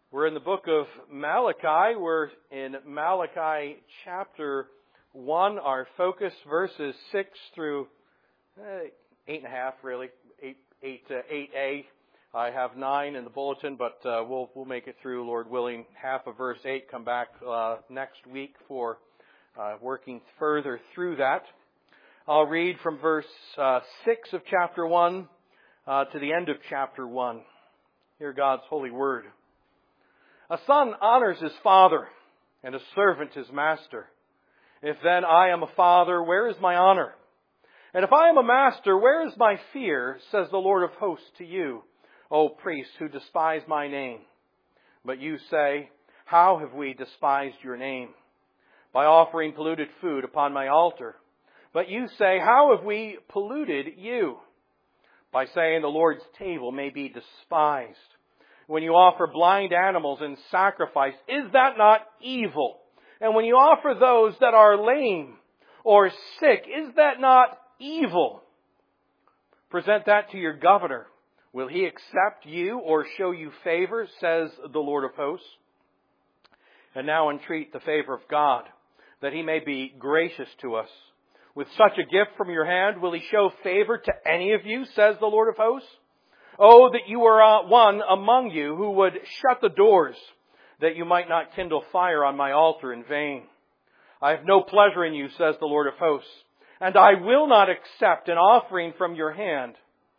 We're in the book of Malachi. We're in Malachi chapter 1. Our focus verses 6 through 8.5, really. 8a. I have 9 in the bulletin, but we'll make it through, Lord willing, half of verse 8. Come back next week for working further through that. I'll read from verse 6 of chapter 1 to the end of chapter 1. Hear God's holy word. A son honors his father, and a servant his master. If then I am a father, where is my honor? And if I am a master, where is my fear, says the Lord of hosts to you, O priests who despise my name? But you say, how have we despised your name? By offering polluted food upon my altar. But you say, how have we polluted you? By saying the Lord's table may be despised. When you offer blind animals in sacrifice, is that not evil? And when you offer those that are lame or sick, is that not evil? Present that to your governor. Will he accept you or show you favor, says the Lord of hosts? And now entreat the favor of God, that he may be gracious to us. With such a gift from your hand, will he show favor to any of you, says the Lord of hosts? Oh, that you were one among you who would shut the doors, that you might not kindle fire on my altar in vain. I have no pleasure in you, says the Lord of hosts, and I will not accept an offering from your hand.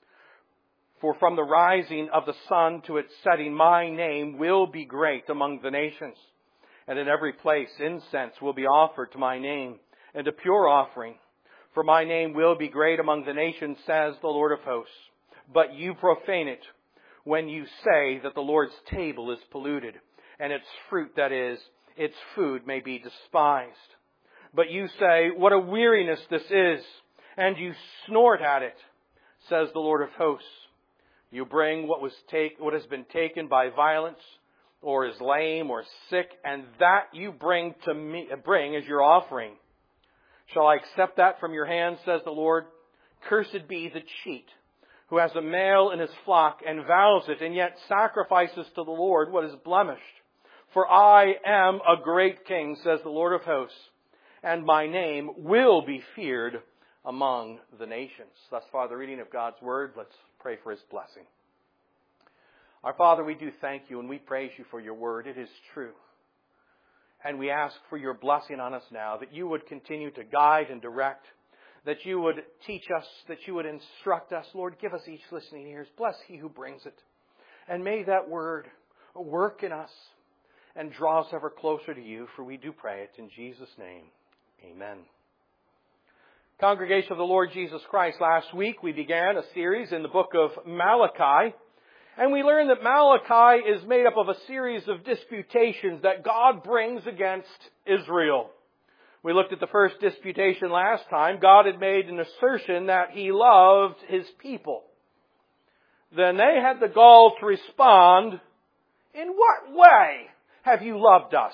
For from the rising of the sun to its setting, my name will be great among the nations. And in every place incense will be offered to my name, and a pure offering. For my name will be great among the nations, says the Lord of hosts. But you profane it when you say that the Lord's table is polluted, and its fruit, that is, its food, may be despised. But you say, what a weariness this is, and you snort at it, says the Lord of hosts. You bring what has been taken by violence, or is lame or sick, and that you bring as your offering. Shall I accept that from your hand, says the Lord? Cursed be the cheat, who has a male in his flock and vows it, and yet sacrifices to the Lord what is blemished. For I am a great king, says the Lord of hosts, and my name will be feared among the nations. Thus far the reading of God's word. Let's pray for his blessing. Our Father, we do thank you and we praise you for your word. It is true. And we ask for your blessing on us now, that you would continue to guide and direct, that you would teach us, that you would instruct us. Lord, give us each listening ears. Bless he who brings it. And may that word work in us and draw us ever closer to you, for we do pray it in Jesus' name. Amen. Congregation of the Lord Jesus Christ, last week we began a series in the book of Malachi, and we learned that Malachi is made up of a series of disputations that God brings against Israel. We looked at the first disputation last time. God had made an assertion that he loved his people. Then they had the gall to respond, in what way have you loved us?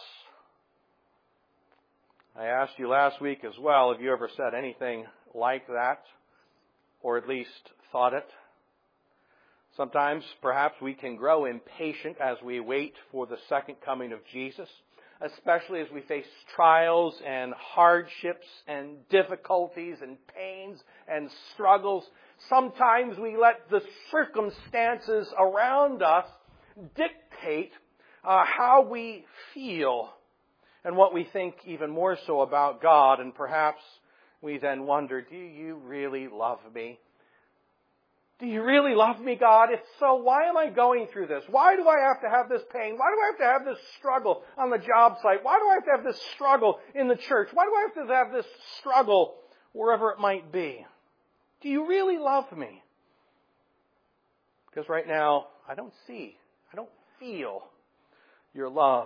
I asked you last week as well, have you ever said anything like that? Or at least thought it? Sometimes, perhaps, we can grow impatient as we wait for the second coming of Jesus, especially as we face trials and hardships and difficulties and pains and struggles. Sometimes we let the circumstances around us dictate how we feel and what we think even more so about God. And perhaps we then wonder, do you really love me? Do you really love me, God? If so, why am I going through this? Why do I have to have this pain? Why do I have to have this struggle on the job site? Why do I have to have this struggle in the church? Why do I have to have this struggle wherever it might be? Do you really love me? Because right now, I don't feel your love.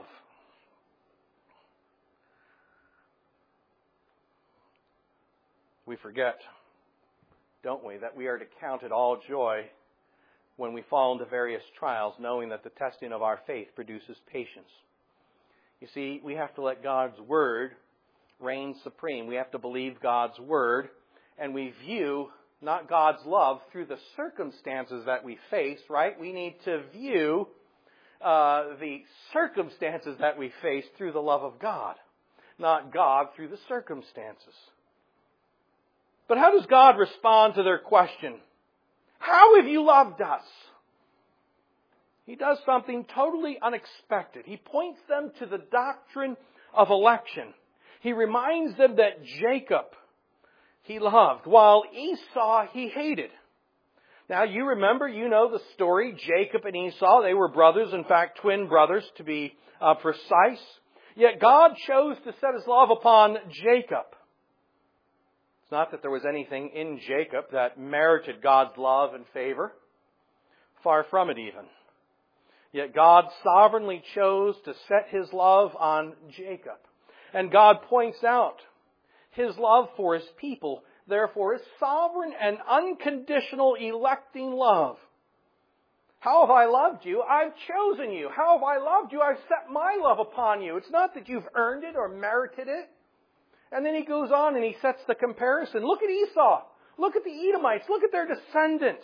We forget, don't we, that we are to count it all joy when we fall into various trials, knowing that the testing of our faith produces patience. You see, we have to let God's word reign supreme. We have to believe God's word, and we view not God's love through the circumstances that we face, right? We need to view the circumstances that we face through the love of God, not God through the circumstances. But how does God respond to their question? How have you loved us? He does something totally unexpected. He points them to the doctrine of election. He reminds them that Jacob he loved, while Esau he hated. Now you remember, you know the story. Jacob and Esau, they were brothers, in fact twin brothers to be precise. Yet God chose to set His love upon Jacob. It's not that there was anything in Jacob that merited God's love and favor. Far from it even. Yet God sovereignly chose to set His love on Jacob. And God points out His love for His people, therefore His sovereign and unconditional electing love. How have I loved you? I've chosen you. How have I loved you? I've set my love upon you. It's not that you've earned it or merited it. And then He goes on and He sets the comparison. Look at Esau. Look at the Edomites. Look at their descendants.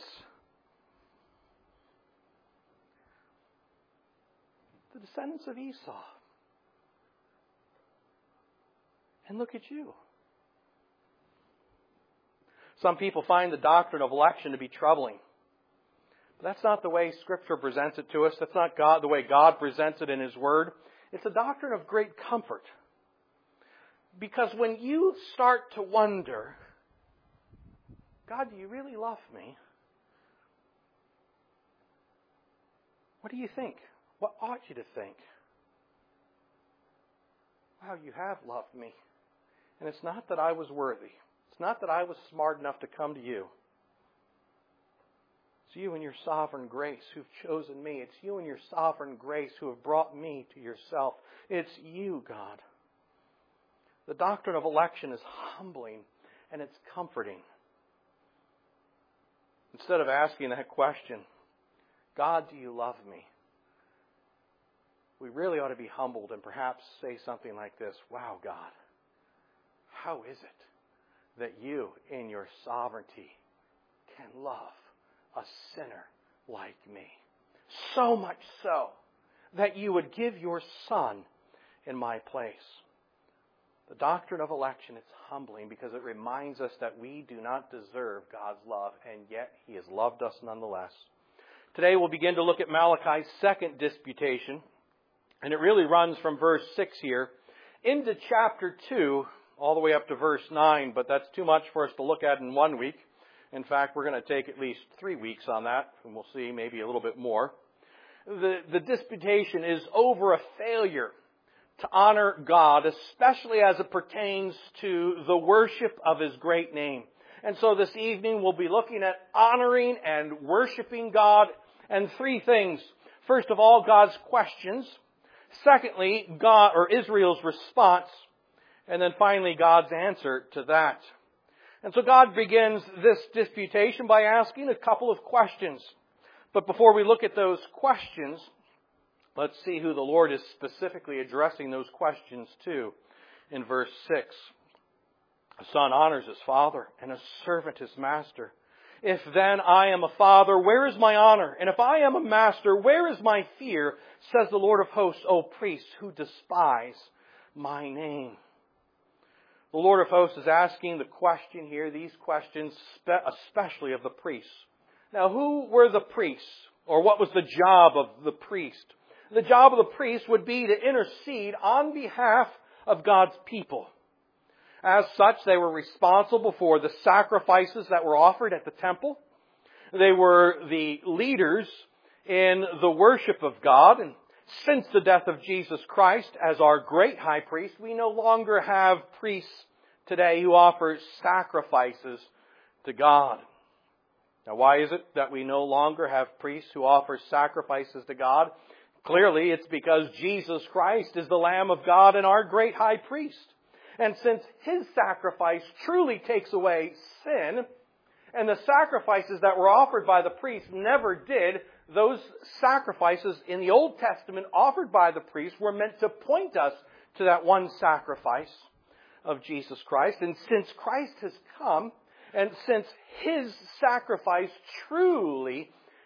The descendants of Esau. And look at you. Some people find the doctrine of election to be troubling. But that's not the way Scripture presents it to us. That's not the way God presents it in His Word. It's a doctrine of great comfort. Because when you start to wonder, God, do you really love me? What do you think? What ought you to think? Wow, you have loved me. And it's not that I was worthy. It's not that I was smart enough to come to you. It's you and your sovereign grace who've chosen me. It's you and your sovereign grace who have brought me to yourself. It's you, God. The doctrine of election is humbling and it's comforting. Instead of asking that question, God, do you love me? We really ought to be humbled and perhaps say something like this. Wow, God, how is it that you, in your sovereignty, can love a sinner like me? So much so that you would give your Son in my place. The doctrine of election is humbling because it reminds us that we do not deserve God's love, and yet He has loved us nonetheless. Today we'll begin to look at Malachi's second disputation, and it really runs from verse 6 here into chapter 2, all the way up to verse 9, but that's too much for us to look at in 1 week. In fact, we're going to take at least 3 weeks on that, and we'll see maybe a little bit more. The disputation is over a failure to honor God, especially as it pertains to the worship of His great name. And so this evening we'll be looking at honoring and worshiping God, and 3 things. First of all, God's questions. Secondly, God or Israel's response. And then finally, God's answer to that. And so God begins this disputation by asking a couple of questions. But before we look at those questions, let's see who the Lord is specifically addressing those questions to in verse 6. A son honors his father, and a servant his master. If then I am a father, where is my honor? And if I am a master, where is my fear? Says the Lord of hosts, O priests who despise my name. The Lord of hosts is asking the question here, these questions especially of the priests. Now, who were the priests? Or what was the job of the priest? The job of the priest would be to intercede on behalf of God's people. As such, they were responsible for the sacrifices that were offered at the temple. They were the leaders in the worship of God. And since the death of Jesus Christ as our great high priest, we no longer have priests today who offer sacrifices to God. Now, why is it that we no longer have priests who offer sacrifices to God? Clearly, it's because Jesus Christ is the Lamb of God and our great high priest. And since His sacrifice truly takes away sin, and the sacrifices that were offered by the priests never did, those sacrifices in the Old Testament offered by the priests were meant to point us to that one sacrifice of Jesus Christ. And since Christ has come, and since His sacrifice truly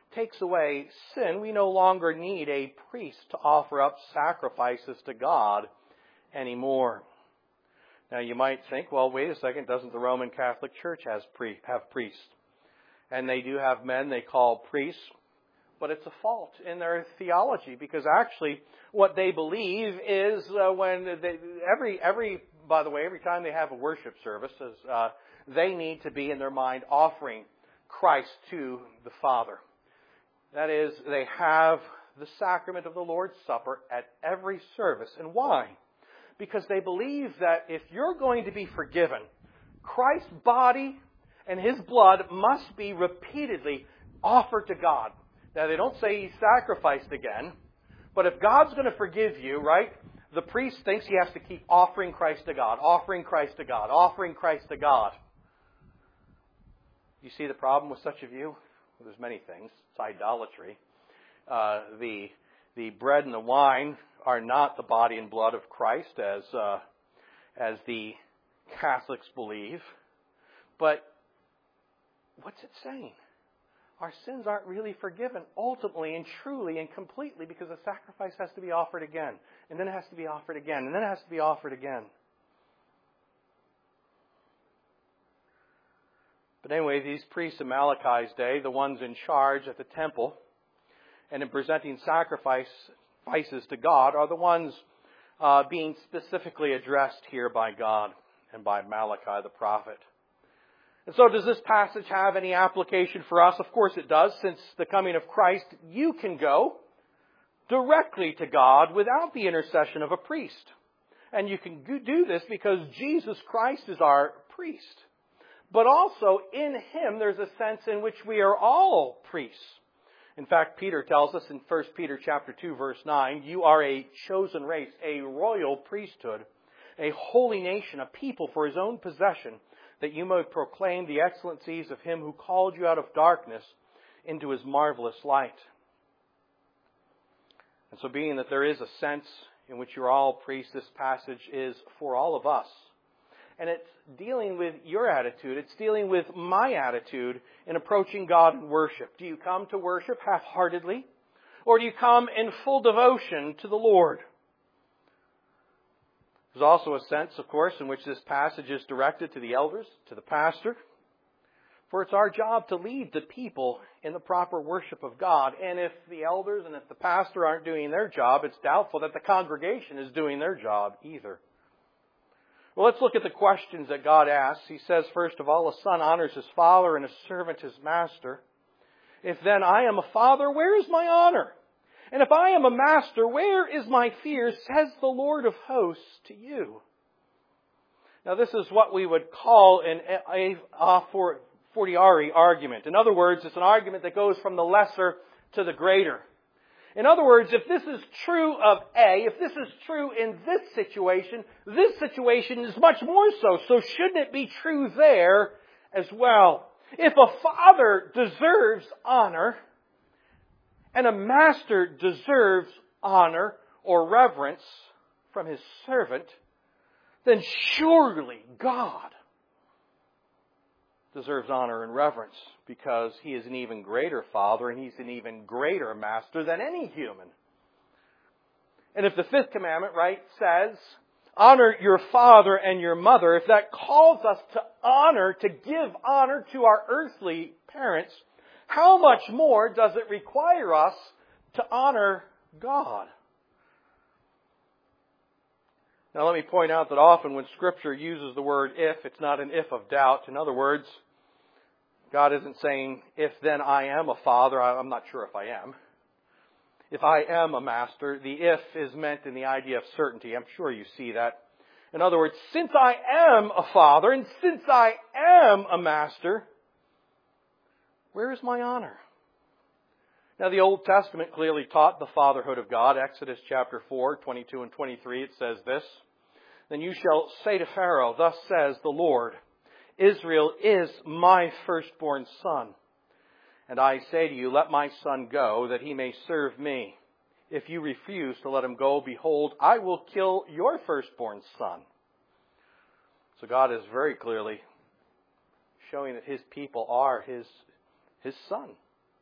takes away sin, we no longer need a priest to offer up sacrifices to God anymore. Now you might think, well, wait a second, doesn't the Roman Catholic Church have priests? And they do have men they call priests, but it's a fault in their theology, because actually what they believe is every time they have a worship service, they need to be in their mind offering Christ to the Father. That is, they have the sacrament of the Lord's Supper at every service. And why? Because they believe that if you're going to be forgiven, Christ's body and His blood must be repeatedly offered to God. Now, they don't say He sacrificed again, but if God's going to forgive you, right, the priest thinks he has to keep offering Christ to God, offering Christ to God, offering Christ to God. You see the problem with such a view? Well, there's many things. It's idolatry. The bread and the wine are not the body and blood of Christ, as the Catholics believe. But what's it saying? Our sins aren't really forgiven ultimately and truly and completely, because the sacrifice has to be offered again. And then it has to be offered again. And then it has to be offered again. But anyway, these priests in Malachi's day, the ones in charge at the temple and in presenting sacrifices to God, are the ones being specifically addressed here by God and by Malachi the prophet. And so does this passage have any application for us? Of course it does. Since the coming of Christ, you can go directly to God without the intercession of a priest. And you can do this because Jesus Christ is our priest. But also in Him there's a sense in which we are all priests. In fact, Peter tells us in 1 Peter chapter 2, verse 9, you are a chosen race, a royal priesthood, a holy nation, a people for His own possession, that you may proclaim the excellencies of Him who called you out of darkness into His marvelous light. And so being that there is a sense in which you're all priests, this passage is for all of us. And it's dealing with your attitude. It's dealing with my attitude in approaching God in worship. Do you come to worship half-heartedly? Or do you come in full devotion to the Lord? There's also a sense, of course, in which this passage is directed to the elders, to the pastor. For it's our job to lead the people in the proper worship of God. And if the elders and if the pastor aren't doing their job, it's doubtful that the congregation is doing their job either. Well, let's look at the questions that God asks. He says, first of all, a son honors his father and a servant his master. If then I am a father, where is my honor? And if I am a master, where is my fear, says the Lord of hosts to you? Now this is what we would call an a fortiori argument. In other words, it's an argument that goes from the lesser to the greater. In other words, if this is true of A, if this is true in this situation is much more so. So shouldn't it be true there as well? If a father deserves honor, and a master deserves honor or reverence from his servant, then surely God deserves honor and reverence, because He is an even greater Father and He's an even greater Master than any human. And if the fifth commandment, right, says, honor your father and your mother, if that calls us to honor, to give honor to our earthly parents, how much more does it require us to honor God? Now let me point out that often when Scripture uses the word if, it's not an if of doubt. In other words, God isn't saying, if then I am a father. I'm not sure if I am. If I am a master, the if is meant in the idea of certainty. I'm sure you see that. In other words, since I am a father and since I am a master, where is my honor? Now the Old Testament clearly taught the fatherhood of God. Exodus chapter 4, 22 and 23, it says this, then you shall say to Pharaoh, thus says the Lord, Israel is my firstborn son. And I say to you, let my son go, that he may serve me. If you refuse to let him go, behold, I will kill your firstborn son. So God is very clearly showing that His people are His son.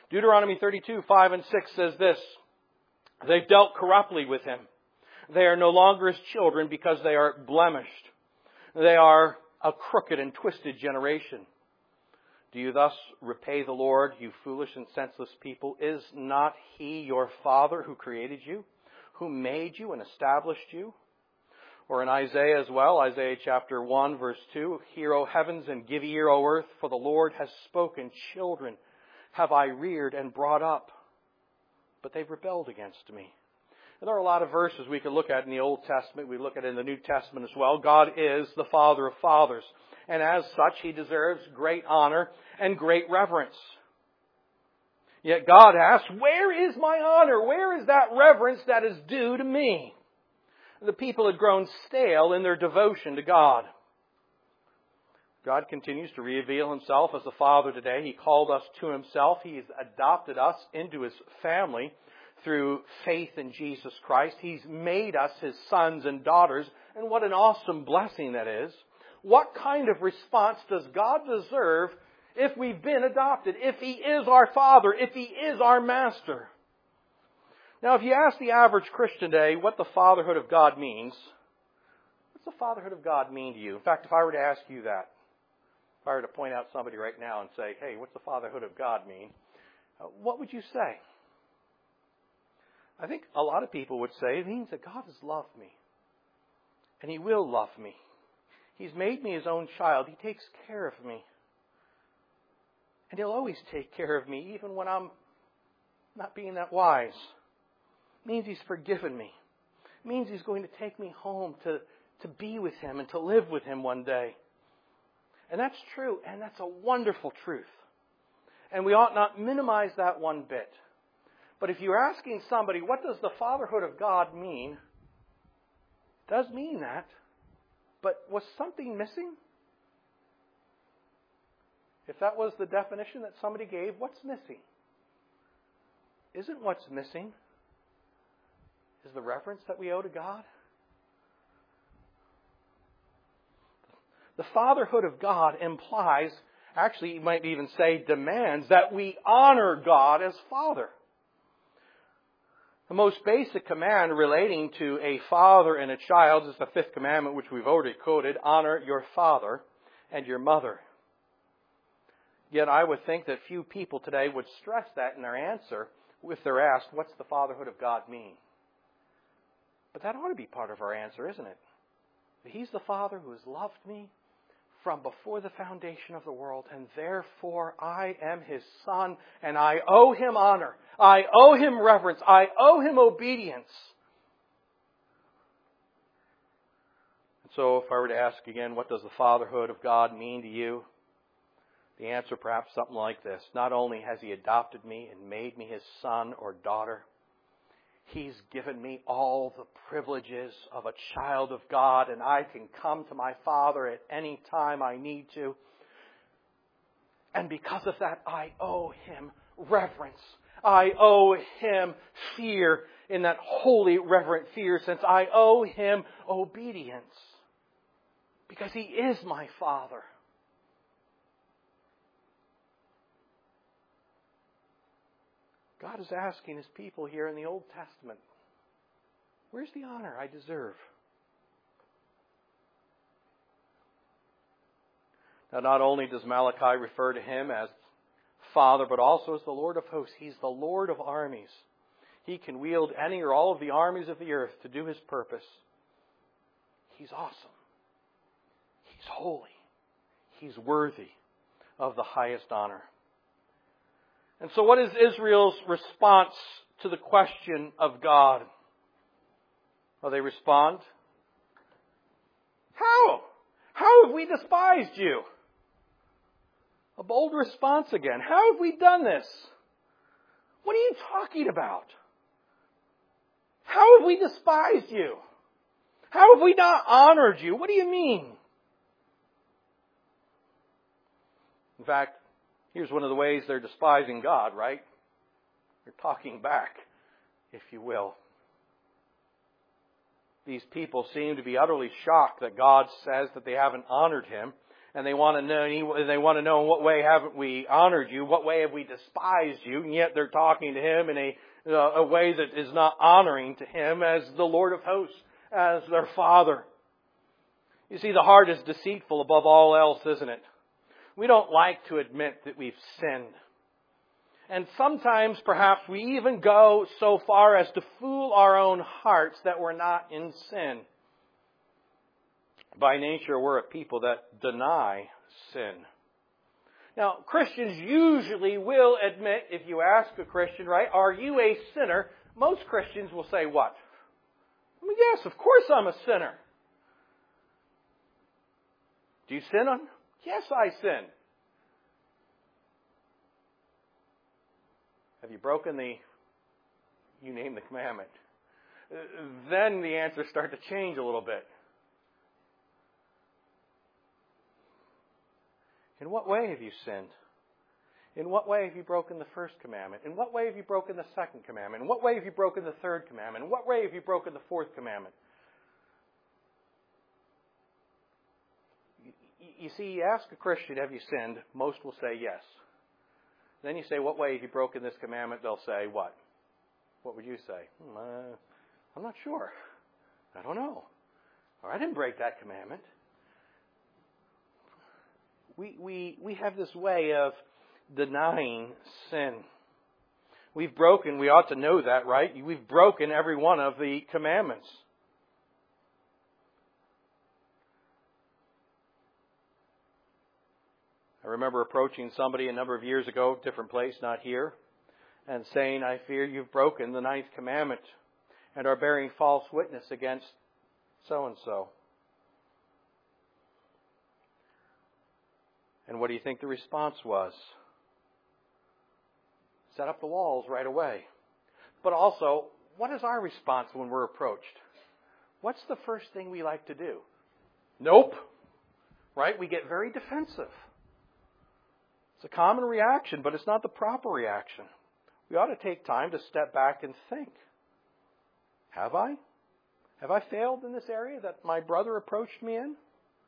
Deuteronomy 32:5 and 6 says this, they've dealt corruptly with him. They are no longer his children because they are blemished. They are a crooked and twisted generation. Do you thus repay the Lord, you foolish and senseless people? Is not He your Father who created you, who made you and established you? Or in Isaiah as well, Isaiah chapter 1 verse 2, hear, O heavens, and give ear, O earth, for the Lord has spoken. Children have I reared and brought up, but they've rebelled against me. And there are a lot of verses we can look at in the Old Testament. We look at it in the New Testament as well. God is the Father of fathers. And as such, He deserves great honor and great reverence. Yet God asks, where is my honor? Where is that reverence that is due to me? The people had grown stale in their devotion to God. God continues to reveal Himself as the Father today. He called us to Himself. He has adopted us into His family through faith in Jesus Christ. He's made us His sons and daughters. And what an awesome blessing that is. What kind of response does God deserve if we've been adopted? If He is our Father? If He is our Master? Now, if you ask the average Christian today what the fatherhood of God means, what's the fatherhood of God mean to you? In fact, if I were to ask you that, if I were to point out somebody right now and say, hey, what's the fatherhood of God mean? What would you say? I think a lot of people would say it means that God has loved me. And He will love me. He's made me His own child. He takes care of me. And He'll always take care of me, even when I'm not being that wise. It means He's forgiven me. It means He's going to take me home to be with Him and to live with Him one day. And that's true, and that's a wonderful truth. And we ought not minimize that one bit. But if you're asking somebody, what does the fatherhood of God mean? It does mean that. But was something missing? If that was the definition that somebody gave, what's missing? Isn't what's missing is the reverence that we owe to God? The fatherhood of God implies, actually you might even say demands, that we honor God as Father. The most basic command relating to a father and a child is the fifth commandment, which we've already quoted, honor your father and your mother. Yet I would think that few people today would stress that in their answer if they're asked, what's the fatherhood of God mean? But that ought to be part of our answer, isn't it? He's the Father who has loved me from before the foundation of the world, and therefore I am His Son, and I owe Him honor. I owe Him reverence. I owe Him obedience. And so if I were to ask again, what does the fatherhood of God mean to you? The answer perhaps something like this. Not only has He adopted me and made me His son or daughter, He's given me all the privileges of a child of God, and I can come to my Father at any time I need to. And because of that, I owe Him reverence. I owe Him fear in that holy, reverent fear, since I owe Him obedience. Because He is my Father. God is asking His people here in the Old Testament, where's the honor I deserve? Now, not only does Malachi refer to Him as Father, but also as the Lord of hosts. He's the Lord of armies. He can wield any or all of the armies of the earth to do His purpose. He's awesome. He's holy. He's worthy of the highest honor. And so what is Israel's response to the question of God? Well, they respond, How? How have we despised you? A bold response again. How have we done this? What are you talking about? How have we despised you? How have we not honored you? What do you mean? In fact, here's one of the ways they're despising God, right? They're talking back, if you will. These people seem to be utterly shocked that God says that they haven't honored Him. And they want to know in what way haven't we honored you? What way have we despised you? And yet they're talking to him in a way that is not honoring to him as the Lord of hosts, as their Father. You see, the heart is deceitful above all else, isn't it? We don't like to admit that we've sinned. And sometimes perhaps we even go so far as to fool our own hearts that we're not in sin. By nature, we're a people that deny sin. Now, Christians usually will admit, if you ask a Christian, right, are you a sinner? Most Christians will say what? Well, yes, of course I'm a sinner. Do you sin on? Yes, I sin. Have you broken you name the commandment? Then the answers start to change a little bit. In what way have you sinned? In what way have you broken the first commandment? In what way have you broken the second commandment? In what way have you broken the third commandment? In what way have you broken the fourth commandment? You see, you ask a Christian, have you sinned? Most will say yes. Then you say, what way have you broken this commandment? They'll say, what? What would you say? I'm not sure. I don't know. Or I didn't break that commandment. We have this way of denying sin. We ought to know that, right? We've broken every one of the commandments. I remember approaching somebody a number of years ago, different place, not here, and saying, I fear you've broken the 9th commandment and are bearing false witness against so-and-so. And what do you think the response was? Set up the walls right away. But also, what is our response when we're approached? What's the first thing we like to do? Nope. Right? We get very defensive. It's a common reaction, but it's not the proper reaction. We ought to take time to step back and think. Have I? Have I failed in this area that my brother approached me in?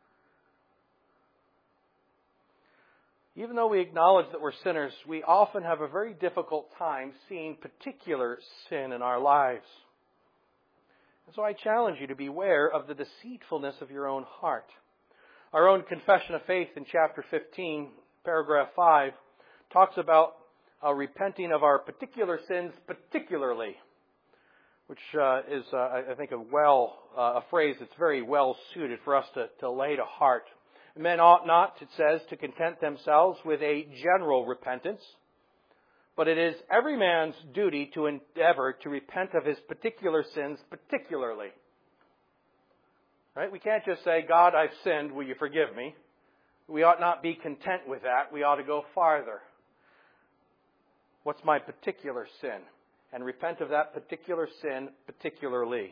Even though we acknowledge that we're sinners, we often have a very difficult time seeing particular sin in our lives. And so I challenge you to beware of the deceitfulness of your own heart. Our own Confession of Faith in chapter 15, paragraph 5, talks about repenting of our particular sins particularly, which is, I think, a phrase that's very well suited for us to lay to heart. Men ought not, it says, to content themselves with a general repentance, but it is every man's duty to endeavor to repent of his particular sins particularly. Right? We can't just say, God, I've sinned, will you forgive me? We ought not be content with that. We ought to go farther. What's my particular sin? And repent of that particular sin particularly.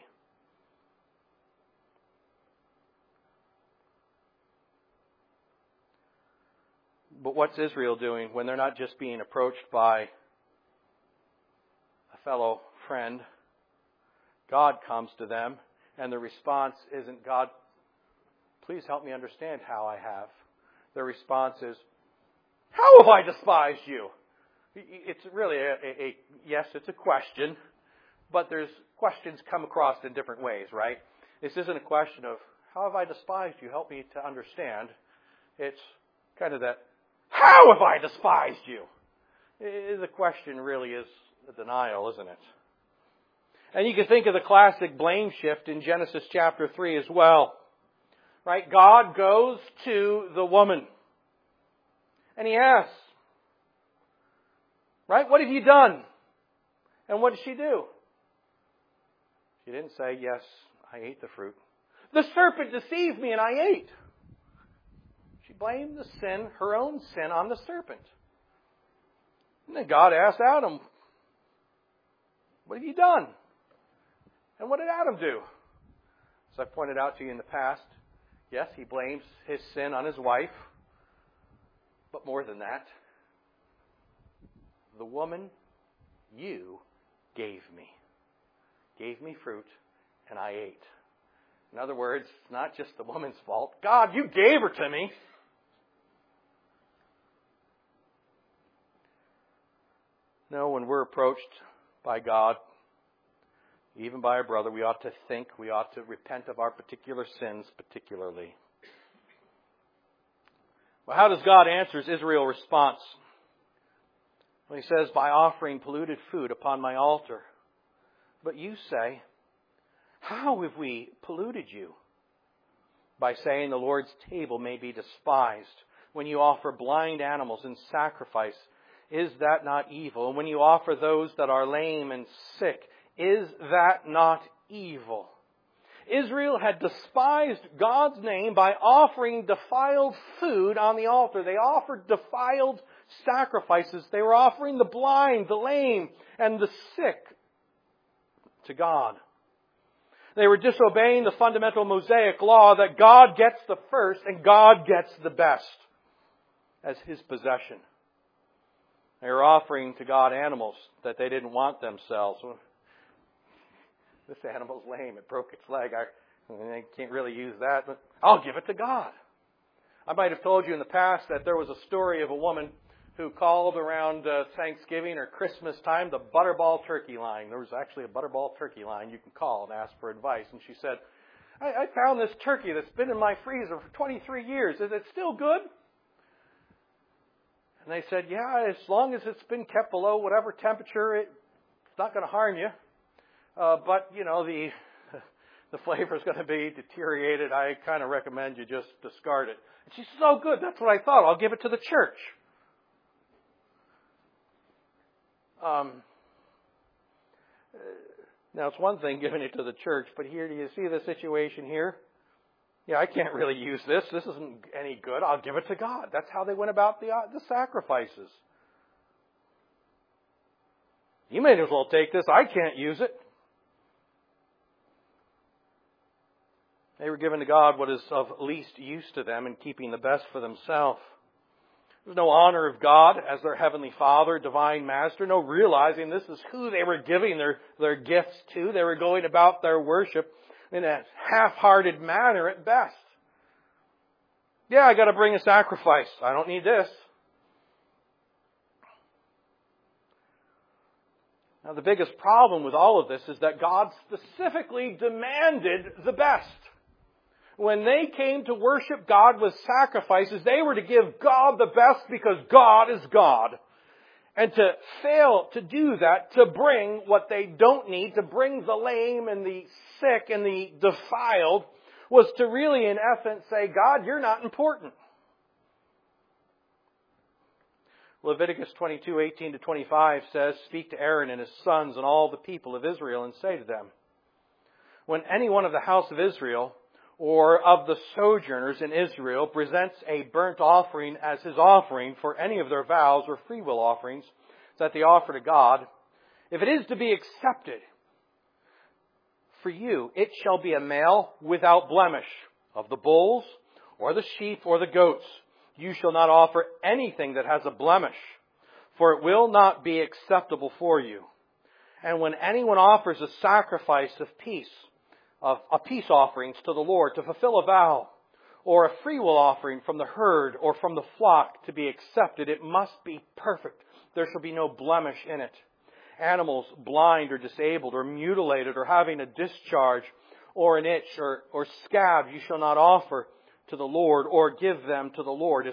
But what's Israel doing when they're not just being approached by a fellow friend? God comes to them, and the response isn't, God, please help me understand how I have. Their response is, how have I despised you? It's really yes, it's a question, but there's questions come across in different ways, right? This isn't a question of, how have I despised you? Help me to understand. It's kind of that, how have I despised you? The question really is a denial, isn't it? And you can think of the classic blame shift in Genesis chapter 3 as well. Right? God goes to the woman. And He asks, right? What have you done? And what did she do? She didn't say, yes, I ate the fruit. The serpent deceived me and I ate. She blamed the sin, her own sin, on the serpent. And then God asked Adam, what have you done? And what did Adam do? As I pointed out to you in the past, yes, he blames his sin on his wife. But more than that, the woman you gave me fruit, and I ate. In other words, it's not just the woman's fault. God, you gave her to me. No, when we're approached by God, even by a brother, we ought to think, we ought to repent of our particular sins particularly. Well, how does God answer Israel's response? Well, He says, by offering polluted food upon my altar. But you say, how have we polluted you? By saying the Lord's table may be despised. When you offer blind animals in sacrifice, is that not evil? And when you offer those that are lame and sick, is that not evil? Israel had despised God's name by offering defiled food on the altar. They offered defiled sacrifices. They were offering the blind, the lame, and the sick to God. They were disobeying the fundamental Mosaic law that God gets the first and God gets the best as His possession. They were offering to God animals that they didn't want themselves. This animal's lame. It broke its leg. I can't really use that, but I'll give it to God. I might have told you in the past that there was a story of a woman who called around Thanksgiving or Christmas time the Butterball Turkey line. There was actually a Butterball Turkey line you can call and ask for advice. And she said, I found this turkey that's been in my freezer for 23 years. Is it still good? And they said, yeah, as long as it's been kept below whatever temperature, it's not going to harm you. But, the flavor is going to be deteriorated. I kind of recommend you just discard it. And she says, oh, good. That's what I thought. I'll give it to the church. Now, it's one thing giving it to the church, but here, do you see the situation here? Yeah, I can't really use this. This isn't any good. I'll give it to God. That's how they went about the sacrifices. You may as well take this. I can't use it. They were given to God what is of least use to them and keeping the best for themselves. There's no honor of God as their Heavenly Father, Divine Master, no realizing this is who they were giving their gifts to. They were going about their worship in a half-hearted manner at best. Yeah, I got to bring a sacrifice. I don't need this. Now, the biggest problem with all of this is that God specifically demanded the best. When they came to worship God with sacrifices, they were to give God the best because God is God. And to fail to do that, to bring what they don't need, to bring the lame and the sick and the defiled, was to really, in essence, say, God, you're not important. Leviticus 22:18-25 says, speak to Aaron and his sons and all the people of Israel and say to them, when any one of the house of Israel or of the sojourners in Israel presents a burnt offering as his offering for any of their vows or freewill offerings that they offer to God, if it is to be accepted for you, it shall be a male without blemish of the bulls or the sheep or the goats. You shall not offer anything that has a blemish, for it will not be acceptable for you. And when anyone offers a sacrifice of peace offerings to the Lord to fulfill a vow, or a freewill offering from the herd or from the flock to be accepted, it must be perfect. There shall be no blemish in it. Animals blind or disabled or mutilated or having a discharge or an itch or scab you shall not offer to the Lord or give them to the Lord as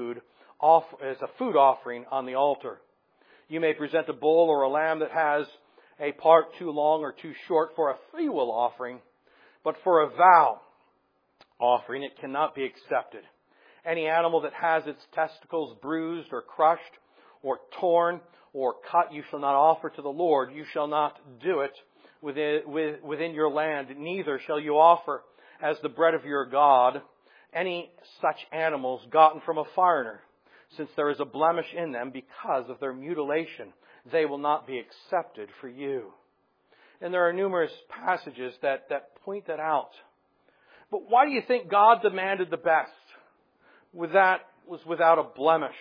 a food offering on the altar. You may present a bull or a lamb that has a part too long or too short for a freewill offering, but for a vow offering it cannot be accepted. Any animal that has its testicles bruised or crushed or torn or cut you shall not offer to the Lord. You shall not do it within your land. Neither shall you offer as the bread of your God any such animals gotten from a foreigner, since there is a blemish in them because of their mutilation. They will not be accepted for you. And there are numerous passages that point that out. But why do you think God demanded the best? That was without a blemish.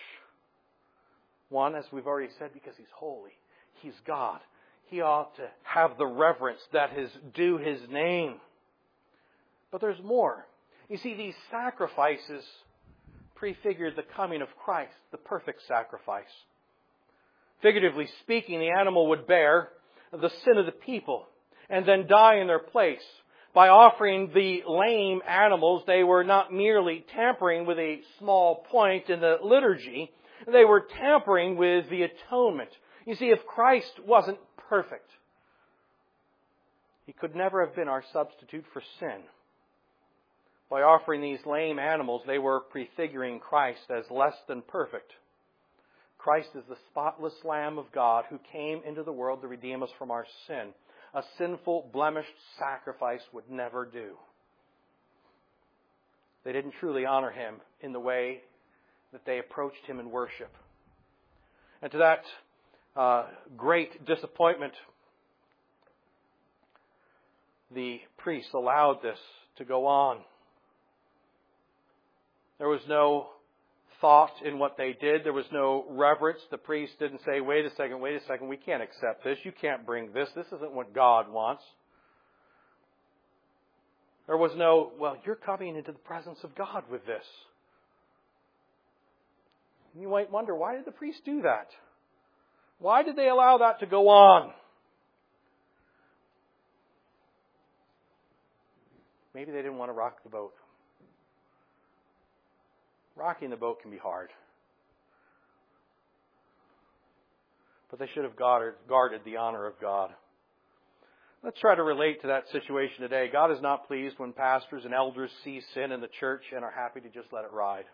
One, as we've already said, because He's holy. He's God. He ought to have the reverence that is due His name. But there's more. You see, these sacrifices prefigured the coming of Christ, the perfect sacrifice. Figuratively speaking, the animal would bear the sin of the people and then die in their place. By offering the lame animals, they were not merely tampering with a small point in the liturgy, they were tampering with the atonement. You see, if Christ wasn't perfect, He could never have been our substitute for sin. By offering these lame animals, they were prefiguring Christ as less than perfect. Christ is the spotless Lamb of God who came into the world to redeem us from our sin. A sinful, blemished sacrifice would never do. They didn't truly honor Him in the way that they approached Him in worship. And to that great disappointment, the priests allowed this to go on. There was no thought in what they did. There was no reverence. The priest didn't say, wait a second, we can't accept this. You can't bring this. This isn't what God wants. There was no, well, you're coming into the presence of God with this. You might wonder, why did the priest do that? Why did they allow that to go on? Maybe they didn't want to rock the boat. Rocking the boat can be hard. But they should have guarded the honor of God. Let's try to relate to that situation today. God is not pleased when pastors and elders see sin in the church and are happy to just let it ride.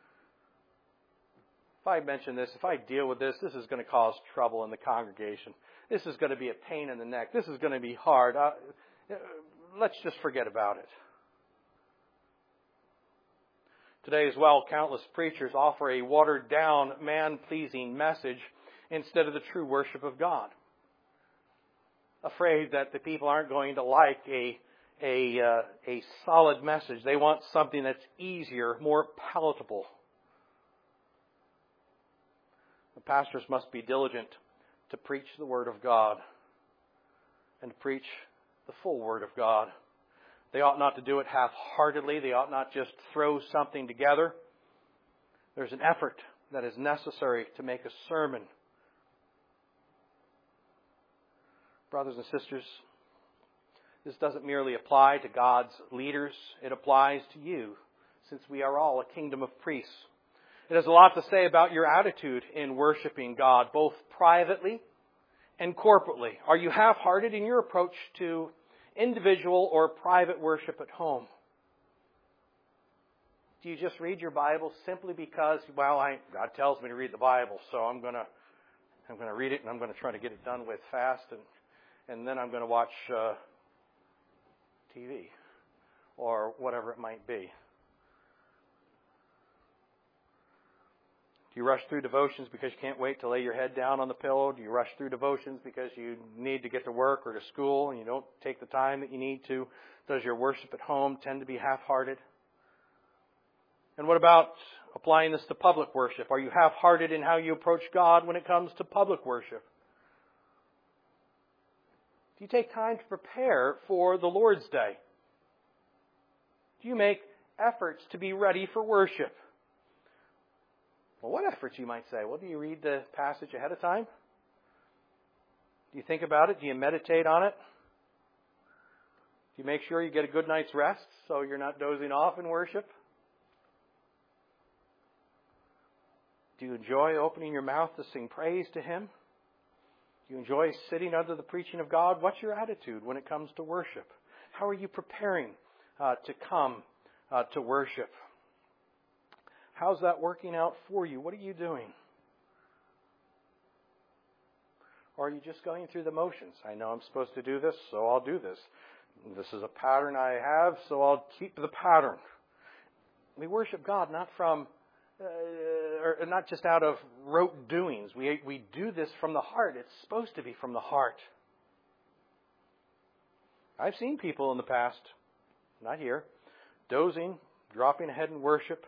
If I mention this, if I deal with this, this is going to cause trouble in the congregation. This is going to be a pain in the neck. This is going to be hard. Let's just forget about it. Today as well, countless preachers offer a watered-down, man-pleasing message instead of the true worship of God. Afraid that the people aren't going to like a solid message. They want something that's easier, more palatable. The pastors must be diligent to preach the Word of God and to preach the full Word of God. They ought not to do it half-heartedly. They ought not just throw something together. There's an effort that is necessary to make a sermon. Brothers and sisters, this doesn't merely apply to God's leaders. It applies to you, since we are all a kingdom of priests. It has a lot to say about your attitude in worshiping God, both privately and corporately. Are you half-hearted in your approach to individual or private worship at home? Do you just read your Bible simply because, God tells me to read the Bible, so I'm going to read it and I'm going to try to get it done with fast, and then I'm going to watch TV or whatever it might be? Do you rush through devotions because you can't wait to lay your head down on the pillow? Do you rush through devotions because you need to get to work or to school and you don't take the time that you need to? Does your worship at home tend to be half-hearted? And what about applying this to public worship? Are you half-hearted in how you approach God when it comes to public worship? Do you take time to prepare for the Lord's Day? Do you make efforts to be ready for worship? Well, what efforts, you might say? Well, do you read the passage ahead of time? Do you think about it? Do you meditate on it? Do you make sure you get a good night's rest so you're not dozing off in worship? Do you enjoy opening your mouth to sing praise to Him? Do you enjoy sitting under the preaching of God? What's your attitude when it comes to worship? How are you preparing to come to worship? How's that working out for you? What are you doing? Or are you just going through the motions? I know I'm supposed to do this, so I'll do this. This is a pattern I have, so I'll keep the pattern. We worship God not from, or not just out of rote doings. We do this from the heart. It's supposed to be from the heart. I've seen people in the past, not here, dozing, dropping ahead in worship.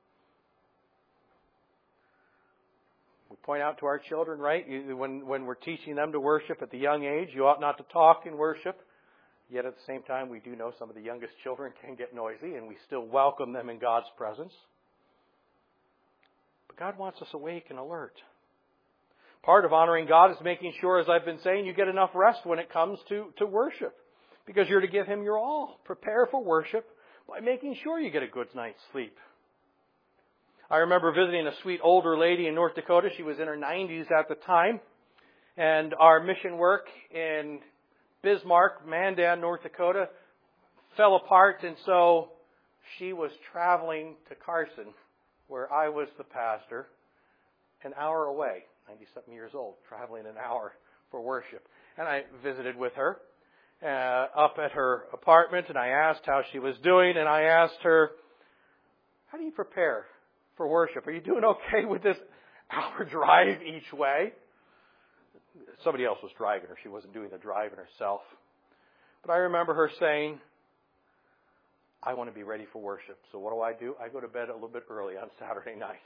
We point out to our children, right, when we're teaching them to worship at the young age, you ought not to talk in worship. Yet at the same time, we do know some of the youngest children can get noisy, and we still welcome them in God's presence. But God wants us awake and alert. Part of honoring God is making sure, as I've been saying, you get enough rest when it comes to worship. Because you're to give Him your all. Prepare for worship by making sure you get a good night's sleep. I remember visiting a sweet older lady in North Dakota. She was in her 90s at the time. And our mission work in Bismarck, Mandan, North Dakota, fell apart. And so she was traveling to Carson, where I was the pastor, an hour away, 90-something years old, traveling an hour for worship. And I visited with her up at her apartment, and I asked how she was doing, and I asked her, how do you prepare for worship? Are you doing okay with this hour drive each way? Somebody else was driving her. She wasn't doing the driving herself. But I remember her saying, I want to be ready for worship. So what do? I go to bed a little bit early on Saturday night.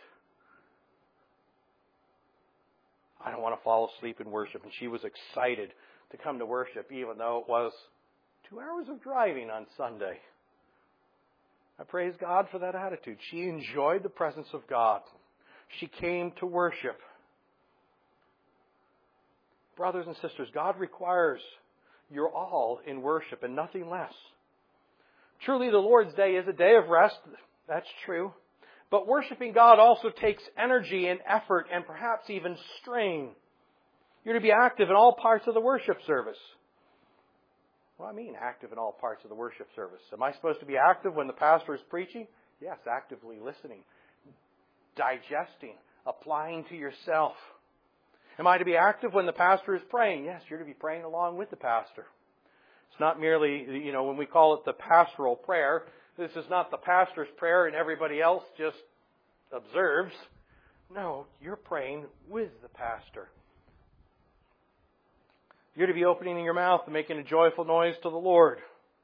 I don't want to fall asleep in worship. And she was excited to come to worship, even though it was 2 hours of driving on Sunday. I praise God for that attitude. She enjoyed the presence of God. She came to worship. Brothers and sisters, God requires your all in worship and nothing less. Truly, the Lord's Day is a day of rest. That's true. But worshiping God also takes energy and effort and perhaps even strain. You're to be active in all parts of the worship service. What do I mean, active in all parts of the worship service? Am I supposed to be active when the pastor is preaching? Yes, actively listening, digesting, applying to yourself. Am I to be active when the pastor is praying? Yes, you're to be praying along with the pastor. It's not merely, when we call it the pastoral prayer, this is not the pastor's prayer and everybody else just observes. No, you're praying with the pastor. You're to be opening your mouth and making a joyful noise to the Lord.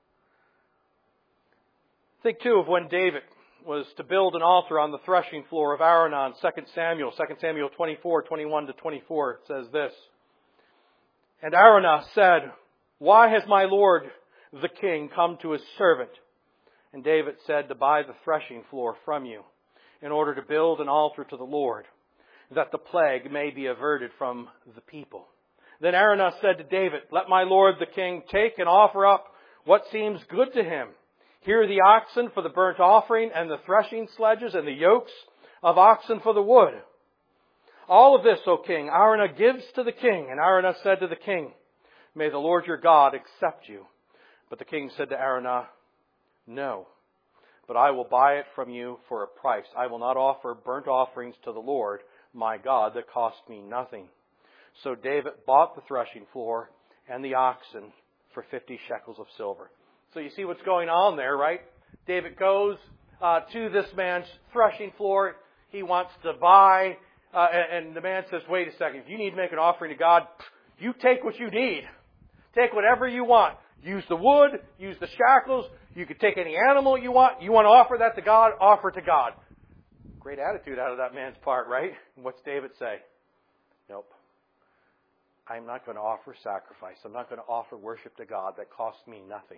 Think, too, of when David was to build an altar on the threshing floor of Araunah, 2 Samuel 24, 21 to 24. It says this, And Araunah said, Why has my lord the king come to his servant? And David said, To buy the threshing floor from you, in order to build an altar to the Lord, that the plague may be averted from the people. Then Araunah said to David, Let my lord the king take and offer up what seems good to him. Here are the oxen for the burnt offering, and the threshing sledges, and the yokes of oxen for the wood. All of this, O king, Araunah gives to the king. And Araunah said to the king, May the Lord your God accept you. But the king said to Araunah, No, but I will buy it from you for a price. I will not offer burnt offerings to the Lord my God that cost me nothing. So David bought the threshing floor and the oxen for 50 shekels of silver. So you see what's going on there, right? David goes to this man's threshing floor. He wants to buy, and the man says, wait a second, if you need to make an offering to God, you take what you need. Take whatever you want. Use the wood, use the shackles. You can take any animal you want. You want to offer that to God, offer to God. Great attitude out of that man's part, right? And what's David say? Nope. I'm not going to offer sacrifice. I'm not going to offer worship to God that costs me nothing.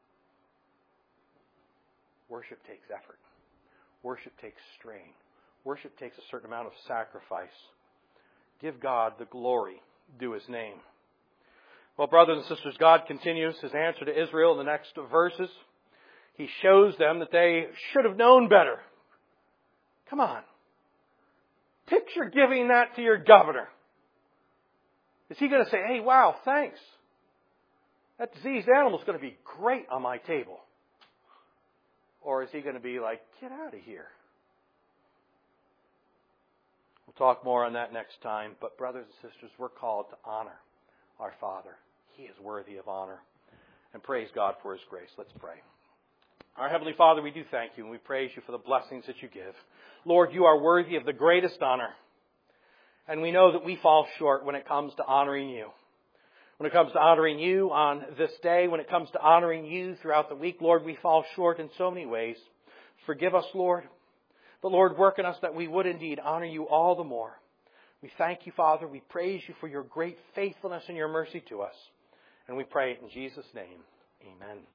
Worship takes effort. Worship takes strain. Worship takes a certain amount of sacrifice. Give God the glory due His name. Well, brothers and sisters, God continues His answer to Israel in the next verses. He shows them that they should have known better. Come on. Picture giving that to your governor. Is he going to say, hey, wow, thanks. That diseased animal is going to be great on my table. Or is he going to be like, get out of here? We'll talk more on that next time. But brothers and sisters, we're called to honor our Father. He is worthy of honor. And praise God for His grace. Let's pray. Our Heavenly Father, we do thank You and we praise You for the blessings that You give. Lord, You are worthy of the greatest honor. And we know that we fall short when it comes to honoring You. When it comes to honoring You on this day, when it comes to honoring You throughout the week, Lord, we fall short in so many ways. Forgive us, Lord. But Lord, work in us that we would indeed honor You all the more. We thank You, Father. We praise You for Your great faithfulness and Your mercy to us. And we pray it in Jesus' name. Amen.